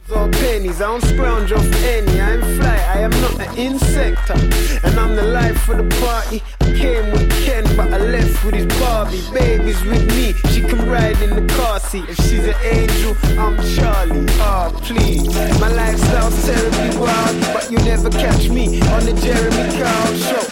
or pennies, I don't scrounge off any. I am fly, I am not an insect. And I'm the life of the party. I came with Ken, but I left with his Barbie. Baby's with me, she can ride in the car seat. If she's an angel, I'm Charlie. Oh, please. My lifestyle's terribly wild, but you never catch me on the Jeremy Kyle show.